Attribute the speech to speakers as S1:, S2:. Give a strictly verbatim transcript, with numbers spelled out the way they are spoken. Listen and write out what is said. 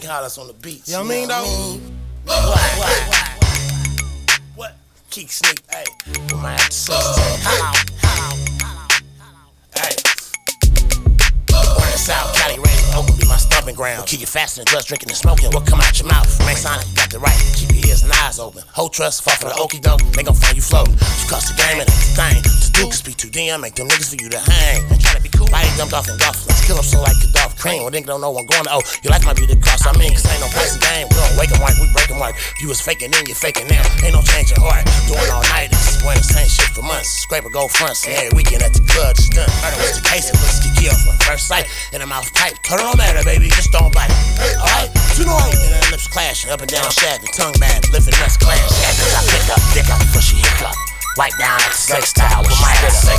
S1: Big Hollis on the beats.
S2: You know what I mean, though?
S1: What? What? What? Keek Sneak, hey. We might have to switch to hello, hello, hello, hello. Hey. Born in South Cali, raised in Oakland, be my stomping ground. We'll keep you fasting, drugs, drinking, and smoking. What come out your mouth? Remain silent, you got the right. Keep your ears and eyes open. Hold trust, fall for the okie doke. They gon' find you floating. You cost the game and that's the thing. To do can speak too damn, make them niggas for you to hang. And try to be cool, body dumped off and golf. Let's kill them so like Gaddafi Cream. Well, nigga don't know I'm going to. Oh, your life might be the cost. I mean, cause ain't no pricing game. We don't wake 'em white, we break 'em white. You was faking then, you faking now. Ain't no change in heart. Doing all night, it's wearing the same shit for months. Scrape a gold fronts, and every weekend at the club, just done. Murder was the case, it was get killed from first sight. In the mouth pipe, turn it on matter, baby, just don't bite. Alright, tonight. And her lips clashing, up and down shaft, and tongue bad, lifting nuts clash. After I pick up, dick up, before she hiccup. Wipe down at the sex tower, with my ass sex